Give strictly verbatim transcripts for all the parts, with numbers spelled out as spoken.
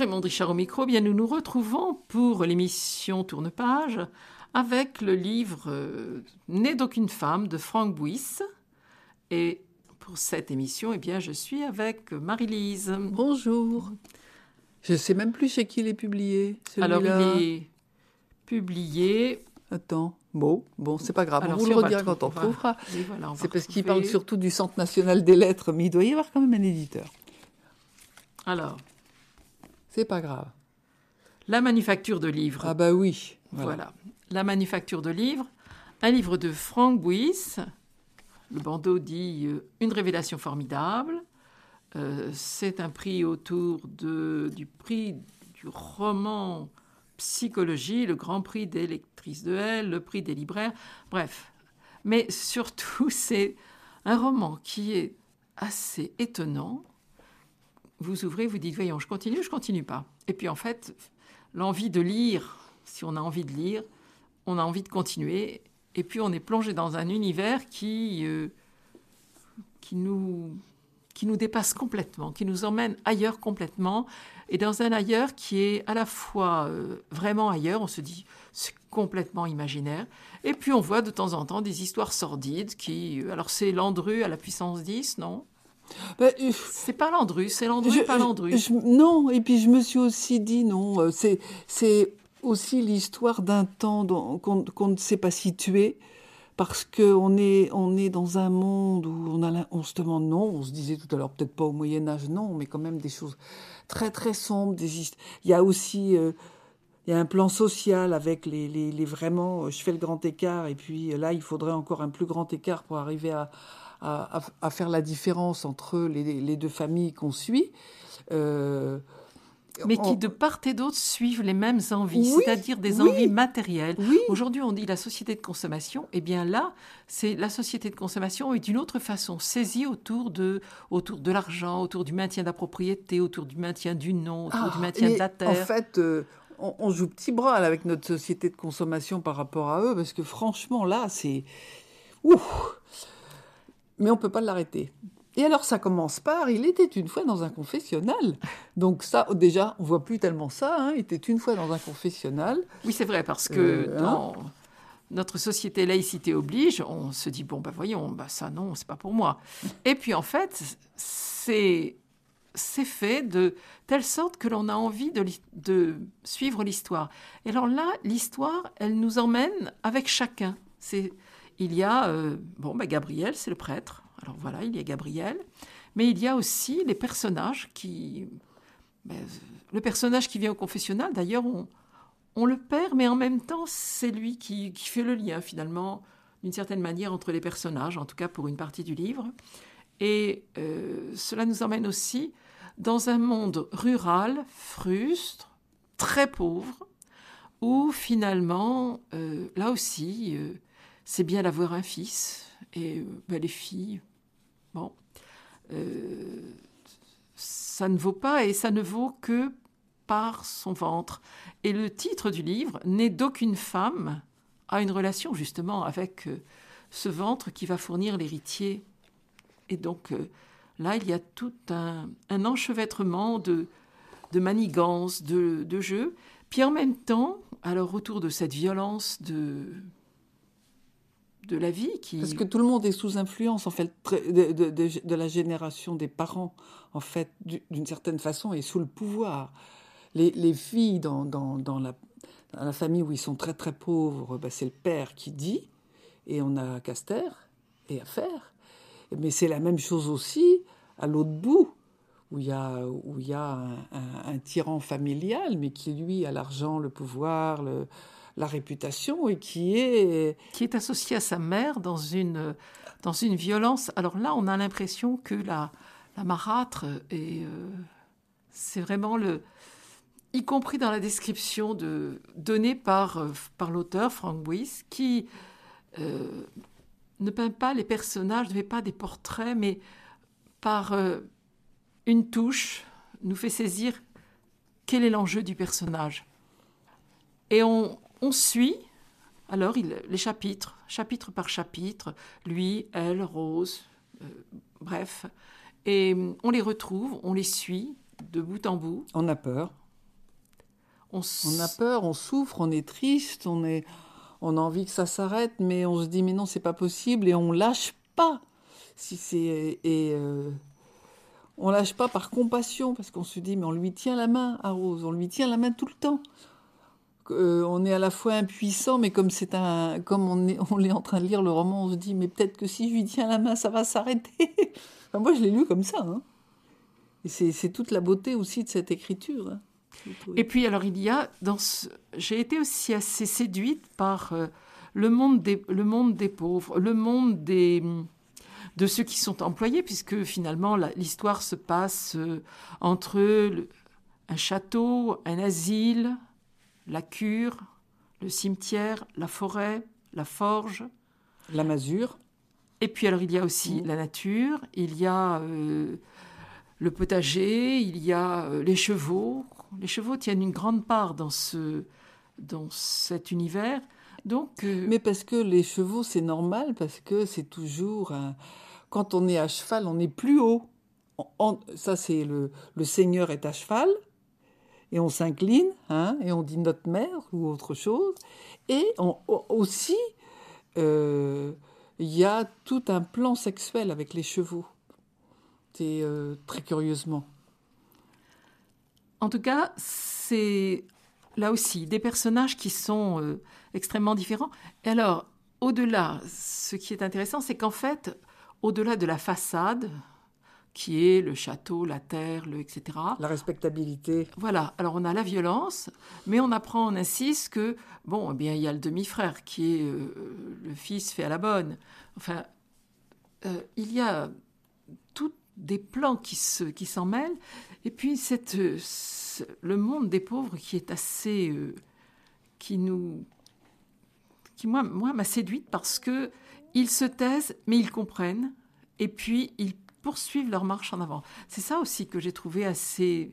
Raymond Richard au micro. Bien, nous nous retrouvons pour l'émission Tourne-Page avec le livre euh, Né d'aucune femme de Franck Bouys. Et pour cette émission, eh bien, je suis avec Marie-Lise. Bonjour. Je ne sais même plus chez qui il est publié, celui-là. Alors, il est publié... Attends, bon, bon, c'est pas grave. Alors, on vous si le on va redira le quand on trou- retrouvera. Oui, voilà, on va c'est parce qu'il retrouver. parle surtout du Centre national des lettres, mais il doit y avoir quand même un éditeur. Alors, C'est pas grave. La manufacture de livres. Ah bah oui. Voilà. Voilà. La manufacture de livres, un livre de Franck Bouys. Le bandeau dit euh, « Une révélation formidable euh, ». C'est un prix autour de, du prix du roman psychologie, le grand prix des lectrices de L, le prix des libraires, bref. Mais surtout, c'est un roman qui est assez étonnant. Vous ouvrez, vous dites « Voyons, je continue, je continue pas ». Et puis en fait, l'envie de lire, si on a envie de lire, on a envie de continuer. Et puis on est plongé dans un univers qui, euh, qui, nous, qui nous dépasse complètement, qui nous emmène ailleurs complètement. Et dans un ailleurs qui est à la fois euh, vraiment ailleurs, on se dit c'est complètement imaginaire. Et puis on voit de temps en temps des histoires sordides qui... Alors c'est Landru à la puissance dix, non ? Bah, euh, C'est pas Landru, c'est Landru, je- pas Landru. je- non, et puis je me suis aussi dit, non, euh, c'est, c'est aussi l'histoire d'un temps dont- qu'on, qu'on ne sait pas situer, parce qu'on est, on est dans un monde où on, a, l'im- on se demande, non, on se disait tout à l'heure, peut-être pas au Moyen-Âge, non, mais quand même des choses très très sombres. Des hist- Il y a aussi... euh, il y a un plan social avec les, les, les vraiment, euh, je fais le grand écart, et puis euh, là, il faudrait encore un plus grand écart pour arriver à, à, à- à faire la différence entre les, les deux familles qu'on suit. Euh, Mais qui, on- de part et d'autre, suivent les mêmes envies, Oui, c'est-à-dire des oui. envies matérielles. Oui. Aujourd'hui, on dit la société de consommation. Eh bien là, c'est la société de consommation est d'une autre façon saisie autour de, autour de l'argent, autour du maintien de la propriété, autour du maintien du nom, autour Ah, du maintien mais de la terre. En fait, euh, on, on joue petit bras là, avec notre société de consommation par rapport à eux, parce que franchement, là, c'est... Ouf. Mais on ne peut pas l'arrêter. Et alors, ça commence par « Il était une fois dans un confessionnal ». Donc ça, déjà, on ne voit plus tellement ça. Hein. « Il était une fois dans un confessionnal ». Oui, c'est vrai, parce que Euh, hein. dans notre société laïcité oblige, on se dit, bon, ben voyons, ben ça, non, c'est pas pour moi. Et puis, en fait, c'est... c'est fait de telle sorte que l'on a envie de, li- de suivre l'histoire. Et alors là, l'histoire, elle nous emmène avec chacun. C'est, il y a, euh, bon, ben Gabriel, c'est le prêtre. Alors voilà, il y a Gabriel. Mais il y a aussi les personnages qui... ben, le personnage qui vient au confessionnal, d'ailleurs, on, on le perd, mais en même temps, c'est lui qui, qui fait le lien, finalement, d'une certaine manière, entre les personnages, en tout cas pour une partie du livre. Et euh, cela nous emmène aussi dans un monde rural, frustre, très pauvre, où finalement, euh, là aussi, euh, c'est bien d'avoir un fils. Et euh, ben, les filles, bon, euh, ça ne vaut pas, et ça ne vaut que par son ventre. Et le titre du livre, « Né d'aucune femme », a une relation justement avec euh, ce ventre qui va fournir l'héritier. Et donc, euh, là, il y a tout un, un enchevêtrement de, de manigances, de, de jeux. Puis en même temps, alors autour de cette violence de, de la vie qui... Parce que tout le monde est sous influence, en fait, très- de, de, de, de la génération des parents, en fait, du- d'une certaine façon, est sous le pouvoir. Les, les filles dans, dans, dans, la, dans la famille où ils sont très très pauvres, ben, c'est le père qui dit, et on a qu'à se taire et à faire. Mais c'est la même chose aussi à l'autre bout, où il y a, où il y a un, un, un tyran familial, mais qui, lui, a l'argent, le pouvoir, le, la réputation, et qui est... qui est associé à sa mère dans une, dans une violence. Alors là, on a l'impression que la, la marâtre est... euh, c'est vraiment le... y compris dans la description de, donnée par, euh, par l'auteur, Franck Bouys, qui euh, ne peint pas les personnages, ne fait pas des portraits, mais par euh, une touche, nous fait saisir quel est l'enjeu du personnage. Et on, on suit, alors, il, les chapitres, chapitre par chapitre, lui, elle, Rose, euh, bref, et on les retrouve, on les suit de bout en bout. On a peur. On, s... on a peur, on souffre, on est triste, on, est, on a envie que ça s'arrête, mais on se dit, mais non, c'est pas possible, et on lâche pas. Si c'est, et euh, on lâche pas par compassion, parce qu'on se dit, mais on lui tient la main à Rose, on lui tient la main tout le temps. Euh, on est à la fois impuissant, mais comme, c'est un, comme on, est, on est en train de lire le roman, on se dit, mais peut-être que si je lui tiens la main, ça va s'arrêter. Enfin, moi, je l'ai lu comme ça. Hein. Et c'est, c'est toute la beauté aussi de cette écriture. Hein. Et puis, alors, il y a... Dans ce... J'ai été aussi assez séduite par euh, le, monde des, le monde des pauvres, le monde des, de ceux qui sont employés, puisque finalement, la, l'histoire se passe euh, entre le, un château, un asile, la cure, le cimetière, la forêt, la forge. La masure. Et puis, alors, il y a aussi mmh. la nature, il y a euh, le potager, il y a euh, les chevaux. Les chevaux tiennent une grande part dans, ce, dans cet univers. Donc, euh... Mais parce que les chevaux, c'est normal, parce que c'est toujours... Un... Quand on est à cheval, on est plus haut. On, on, ça, c'est le, le seigneur est à cheval, et on s'incline, hein, et on dit notre mère ou autre chose. Et on, aussi, euh, il y a tout un plan sexuel avec les chevaux. C'est euh, très curieusement. En tout cas, c'est là aussi des personnages qui sont euh, extrêmement différents. Et alors, au-delà, ce qui est intéressant, c'est qu'en fait, au-delà de la façade, qui est le château, la terre, le et cetera. La respectabilité. Voilà. Alors, on a la violence, mais on apprend en insiste que, bon, eh bien, il y a le demi-frère qui est euh, le fils fait à la bonne. Enfin, euh, il y a tout des plans qui, se, qui s'en mêlent, et puis cette, ce, le monde des pauvres qui est assez... Euh, qui nous... qui, moi, moi, m'a séduite parce qu'ils se taisent, mais ils comprennent, et puis ils poursuivent leur marche en avant. C'est ça aussi que j'ai trouvé assez,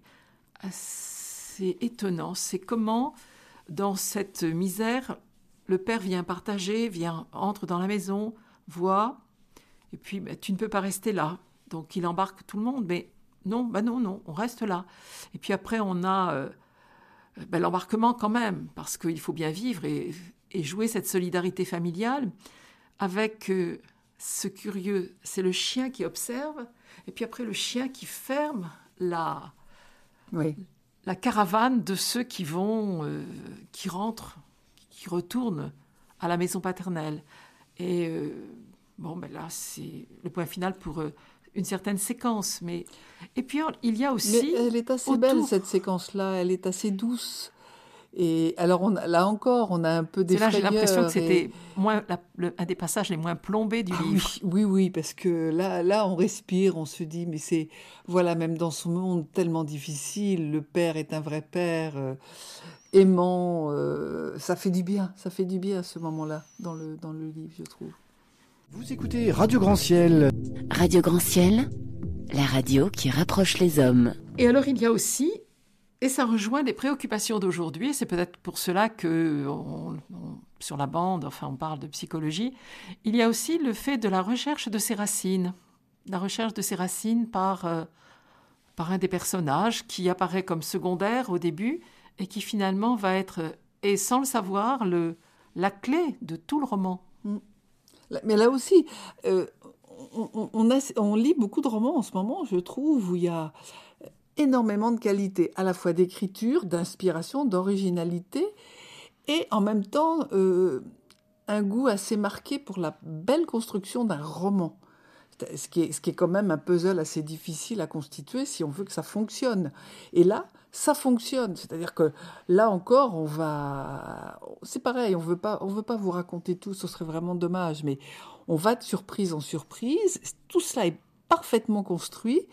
assez étonnant, c'est comment, dans cette misère, le père vient partager, vient, entre dans la maison, voit, et puis ben, tu ne peux pas rester là. Donc, il embarque tout le monde, mais non, bah non, non, on reste là. Et puis après, on a euh, ben, l'embarquement quand même, parce qu'il faut bien vivre et, et jouer cette solidarité familiale avec euh, ce curieux, c'est le chien qui observe, et puis après, le chien qui ferme la, oui. la caravane de ceux qui vont, euh, qui rentrent, qui retournent à la maison paternelle. Et euh, bon, ben là, c'est le point final pour... Euh, une certaine séquence, mais... Et puis, il y a aussi... Mais elle est assez autour... belle, cette séquence-là, elle est assez douce. Et alors, on, là encore, on a un peu des frayeurs. Là, j'ai l'impression que et... c'était moins, la, le, un des passages les moins plombés du ah, livre. Oui, oui, oui, parce que là, là, on respire, on se dit, mais c'est... Voilà, même dans ce monde tellement difficile, le père est un vrai père, euh, aimant, euh, ça fait du bien, ça fait du bien à ce moment-là, dans le, dans le livre, je trouve. Vous écoutez Radio Grand Ciel. Radio Grand Ciel, la radio qui rapproche les hommes. Et alors, il y a aussi, et ça rejoint les préoccupations d'aujourd'hui, c'est peut-être pour cela que on, on, sur la bande, enfin, on parle de psychologie, il y a aussi le fait de la recherche de ses racines. La recherche de ses racines par, euh, par un des personnages qui apparaît comme secondaire au début et qui finalement va être, et sans le savoir, le, la clé de tout le roman. Mm. Mais là aussi, euh, on, on, a, on lit beaucoup de romans en ce moment, je trouve, où il y a énormément de qualité, à la fois d'écriture, d'inspiration, d'originalité, et en même temps, euh, un goût assez marqué pour la belle construction d'un roman. Ce qui, est, ce qui est quand même un puzzle assez difficile à constituer si on veut que ça fonctionne. Et là, ça fonctionne. C'est-à-dire que là encore, on va... C'est pareil, on veut pas, on veut pas vous raconter tout, ce serait vraiment dommage, mais on va de surprise en surprise. Tout cela est parfaitement construit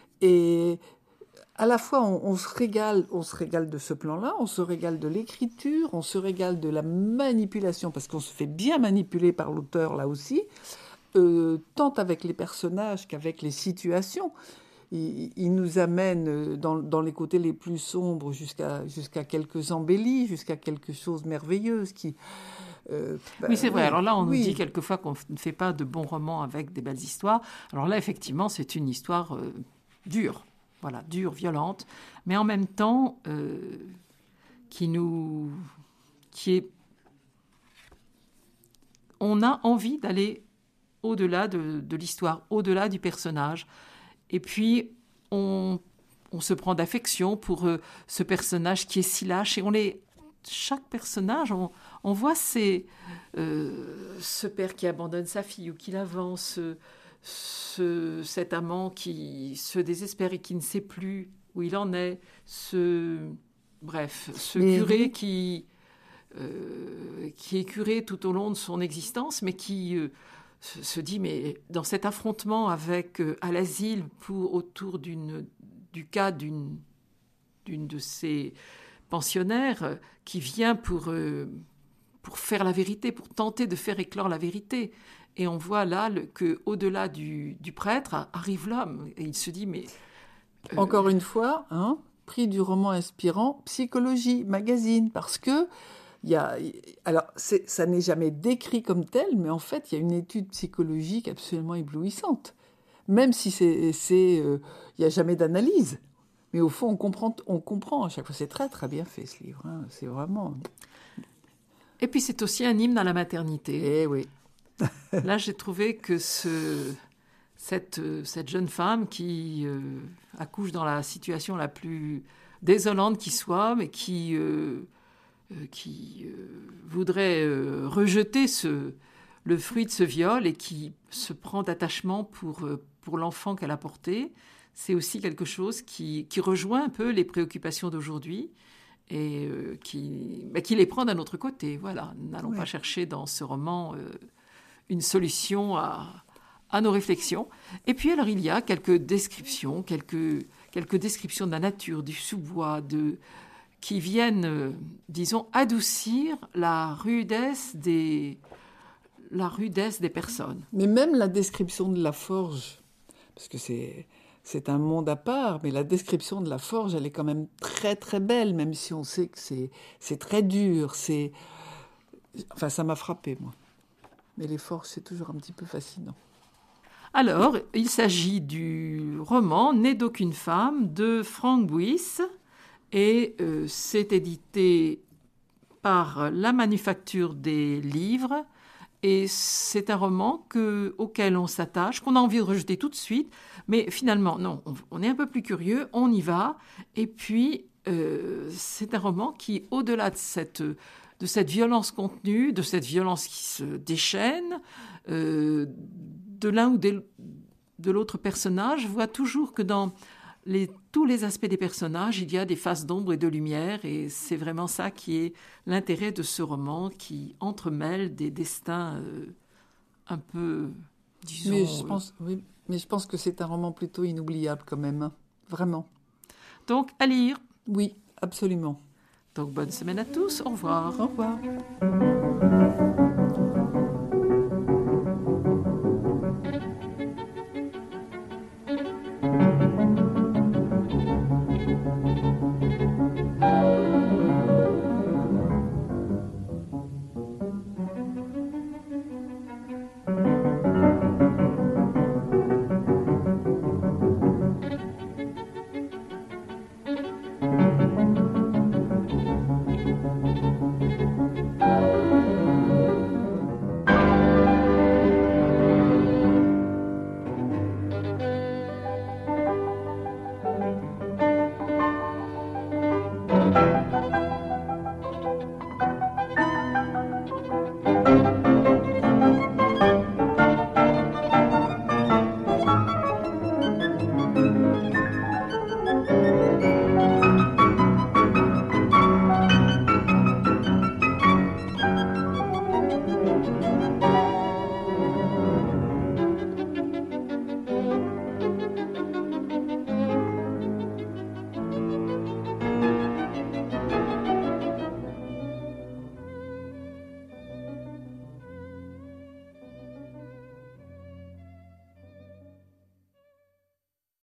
et à la fois, on, on se régale, on se régale de ce plan-là, on se régale de l'écriture, on se régale de la manipulation, parce qu'on se fait bien manipuler par l'auteur là aussi, euh, tant avec les personnages qu'avec les situations. Il, il nous amène dans, dans les côtés les plus sombres jusqu'à, jusqu'à quelques embellis, jusqu'à quelque chose de merveilleux. Qui, euh, bah, oui, c'est vrai. Oui, alors là, on oui. nous dit quelquefois qu'on ne fait pas de bons romans avec des belles histoires. Alors là, effectivement, c'est une histoire euh, dure. Voilà, dure, violente, mais en même temps, euh, qui nous, qui est, on a envie d'aller au-delà de, de l'histoire, au-delà du personnage. Et puis, on, on se prend d'affection pour euh, ce personnage qui est si lâche. Et on les, chaque personnage, on, on voit ces, euh, ce père qui abandonne sa fille ou qui l'avance, ce, ce, cet amant qui se désespère et qui ne sait plus où il en est, ce, bref, ce Mais curé oui. qui, euh, qui est curé tout au long de son existence, mais qui... Euh, se dit, mais dans cet affrontement avec, euh, à l'asile pour, autour d'une, du cas d'une, d'une de ces pensionnaires euh, qui vient pour, euh, pour faire la vérité, pour tenter de faire éclore la vérité. Et on voit là le, qu'au-delà du, du prêtre arrive l'homme. Et il se dit, mais... Euh... Encore une fois, hein, prix du roman inspirant, Psychologie, magazine, parce que Il y a, alors, c'est, ça n'est jamais décrit comme tel, mais en fait, il y a une étude psychologique absolument éblouissante. Même si c'est, c'est, euh, il n'y a jamais d'analyse. Mais au fond, on comprend, on comprend à chaque fois. C'est très, très bien fait, ce livre. Hein. C'est vraiment... Et puis, c'est aussi un hymne à la maternité. Eh oui. Là, j'ai trouvé que ce, cette, cette jeune femme qui euh, accouche dans la situation la plus désolante qui soit, mais qui... Euh, qui euh, voudrait euh, rejeter ce, le fruit de ce viol et qui se prend d'attachement pour, euh, pour l'enfant qu'elle a porté, c'est aussi quelque chose qui, qui rejoint un peu les préoccupations d'aujourd'hui et euh, qui, bah, qui les prend d'un autre côté. Voilà, n'allons ouais. pas chercher dans ce roman euh, une solution à, à nos réflexions. Et puis alors il y a quelques descriptions, quelques, quelques descriptions de la nature, du sous-bois, de... qui viennent, euh, disons, adoucir la rudesse des, la rudesse des personnes. Mais même la description de la forge, parce que c'est, c'est un monde à part, mais la description de la forge, elle est quand même très, très belle, même si on sait que c'est, c'est très dur. C'est... Enfin, ça m'a frappé, moi. Mais les forges, c'est toujours un petit peu fascinant. Alors, il s'agit du roman « Né d'aucune femme » de Franck Buis, et euh, c'est édité par la Manufacture des Livres. Et c'est un roman que, auquel on s'attache, qu'on a envie de rejeter tout de suite. Mais finalement, non, on, on est un peu plus curieux, on y va. Et puis, euh, c'est un roman qui, au-delà de cette, de cette violence contenue, de cette violence qui se déchaîne, euh, de l'un ou de, de l'autre personnage, voit toujours que dans... Les, tous les aspects des personnages, il y a des faces d'ombre et de lumière, et c'est vraiment ça qui est l'intérêt de ce roman, qui entremêle des destins euh, un peu, disons... Mais je, pense, euh... oui, mais je pense que c'est un roman plutôt inoubliable quand même, hein, vraiment. Donc, à lire. Oui, absolument. Donc, bonne semaine à tous, au revoir. Au revoir.